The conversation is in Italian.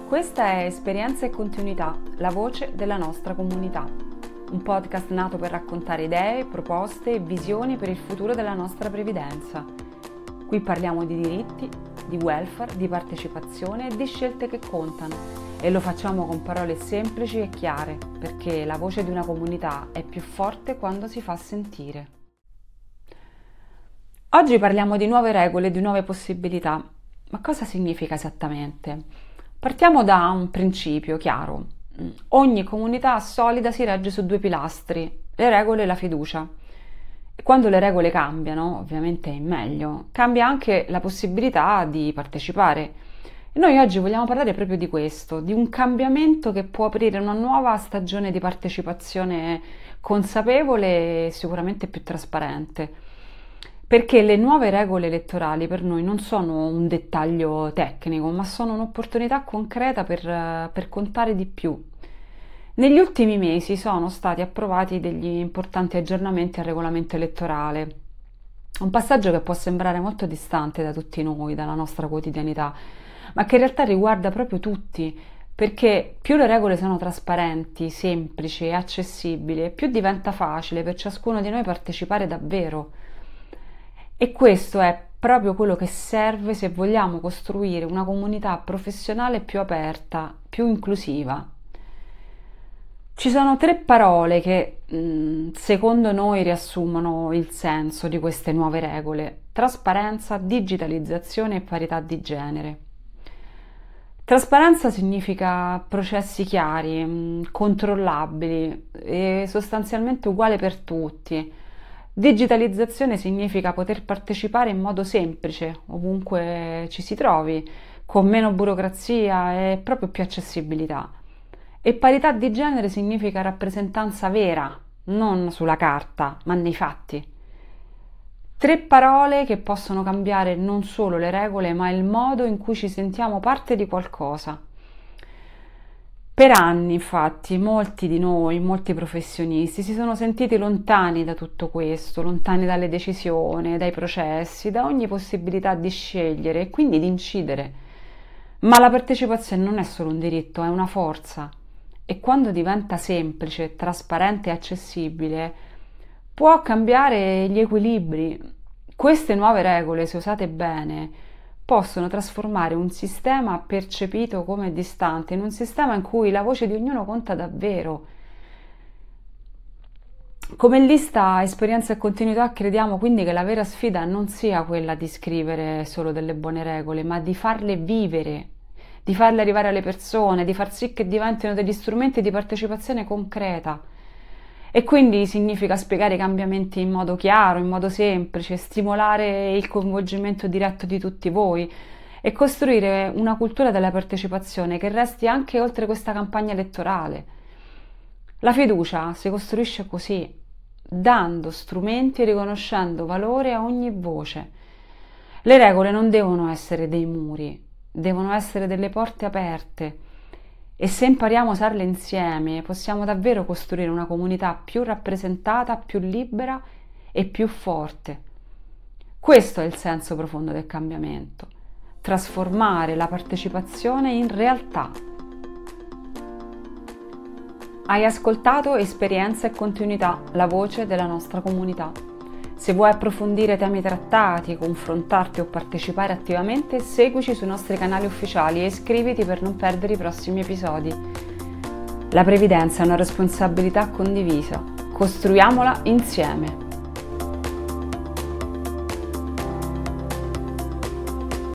Questa è Esperienza e Continuità, la voce della nostra comunità. Un podcast nato per raccontare idee, proposte e visioni per il futuro della nostra previdenza. Qui parliamo di diritti, di welfare, di partecipazione e di scelte che contano. E lo facciamo con parole semplici e chiare, perché la voce di una comunità è più forte quando si fa sentire. Oggi parliamo di nuove regole, di nuove possibilità. Ma cosa significa esattamente? Partiamo da un principio chiaro. Ogni comunità solida si regge su due pilastri, le regole e la fiducia. E quando le regole cambiano, ovviamente in meglio, cambia anche la possibilità di partecipare. E noi oggi vogliamo parlare proprio di questo, di un cambiamento che può aprire una nuova stagione di partecipazione consapevole e sicuramente più trasparente. Perché le nuove regole elettorali per noi non sono un dettaglio tecnico, ma sono un'opportunità concreta per contare di più. Negli ultimi mesi sono stati approvati degli importanti aggiornamenti al regolamento elettorale, un passaggio che può sembrare molto distante da tutti noi, dalla nostra quotidianità, ma che in realtà riguarda proprio tutti, perché più le regole sono trasparenti, semplici e accessibili, più diventa facile per ciascuno di noi partecipare davvero. E questo è proprio quello che serve se vogliamo costruire una comunità professionale più aperta, più inclusiva. Ci sono tre parole che secondo noi riassumono il senso di queste nuove regole: trasparenza, digitalizzazione e parità di genere. Trasparenza significa processi chiari, controllabili e sostanzialmente uguali per tutti. Digitalizzazione significa poter partecipare in modo semplice, ovunque ci si trovi, con meno burocrazia e proprio più accessibilità. E parità di genere significa rappresentanza vera, non sulla carta, ma nei fatti. Tre parole che possono cambiare non solo le regole, ma il modo in cui ci sentiamo parte di qualcosa. Per anni, infatti, molti di noi, molti professionisti, si sono sentiti lontani da tutto questo, lontani dalle decisioni, dai processi, da ogni possibilità di scegliere e quindi di incidere. Ma la partecipazione non è solo un diritto, è una forza. E quando diventa semplice, trasparente e accessibile, può cambiare gli equilibri. Queste nuove regole, se usate bene, possono trasformare un sistema percepito come distante in un sistema in cui la voce di ognuno conta davvero. Come lista Esperienza e Continuità crediamo quindi che la vera sfida non sia quella di scrivere solo delle buone regole, ma di farle vivere, di farle arrivare alle persone, di far sì che diventino degli strumenti di partecipazione concreta. E quindi significa spiegare i cambiamenti in modo chiaro, in modo semplice, stimolare il coinvolgimento diretto di tutti voi e costruire una cultura della partecipazione che resti anche oltre questa campagna elettorale. La fiducia si costruisce così, dando strumenti e riconoscendo valore a ogni voce. Le regole non devono essere dei muri, devono essere delle porte aperte. E se impariamo a usarle insieme, possiamo davvero costruire una comunità più rappresentata, più libera e più forte. Questo è il senso profondo del cambiamento: trasformare la partecipazione in realtà. Hai ascoltato Esperienza e Continuità, la voce della nostra comunità. Se vuoi approfondire temi trattati, confrontarti o partecipare attivamente, seguici sui nostri canali ufficiali e iscriviti per non perdere i prossimi episodi. La previdenza è una responsabilità condivisa. Costruiamola insieme.